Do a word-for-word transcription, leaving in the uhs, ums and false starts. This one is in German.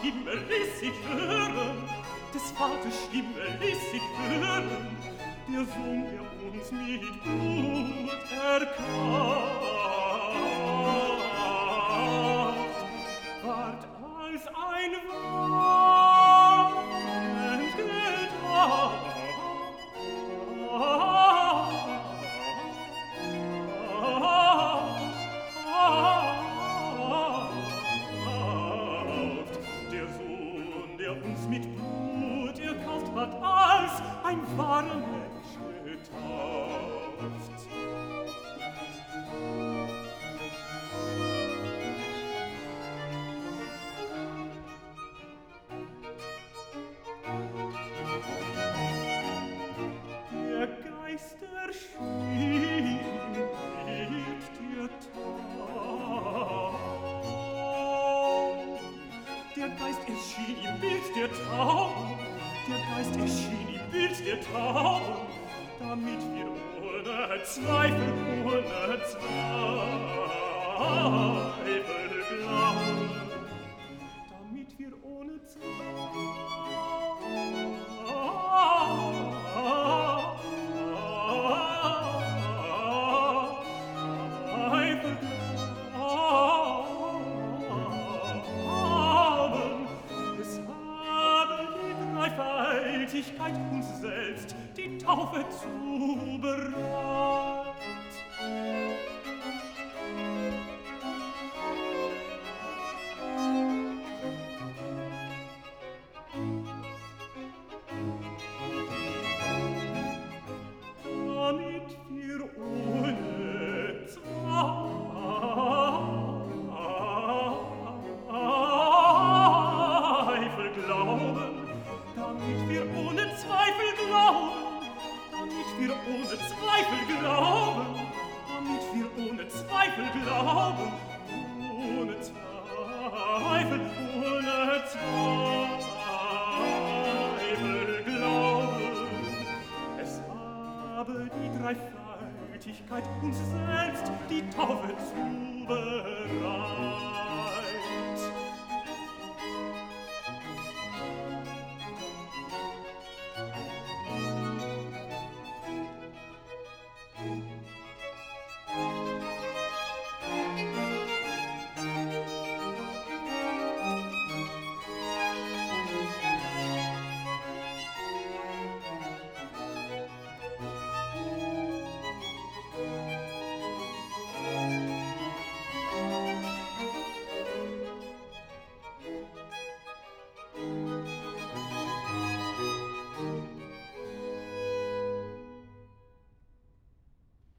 Stimme ließ sich hören, des Vaters Stimme ließ sich hören, der Sohn, der uns mit Blut erkauft, ward als ein Wand getauft. Der Sohn, der uns mit Blut erkauft, ward als ein wahrer Mensch getauft. Der Geist erschien mit dir taub. Der Geist erschien im Bild der Taub. Der Geist erschien im Bild der Taub, damit wir ohne Zweifel, ohne Zweifel glauben, damit wir ohne Zweifel glauben. Es habe die Dreifaltigkeit uns selbst die Taufe zubereit. Damit wir ohne Zweifel glauben, damit wir ohne Zweifel glauben, damit wir ohne Zweifel glauben, damit wir ohne Zweifel glauben, ohne Zweifel, ohne Zweifel glauben. Es habe die Dreifaltigkeit uns selbst die Taufe zubereit.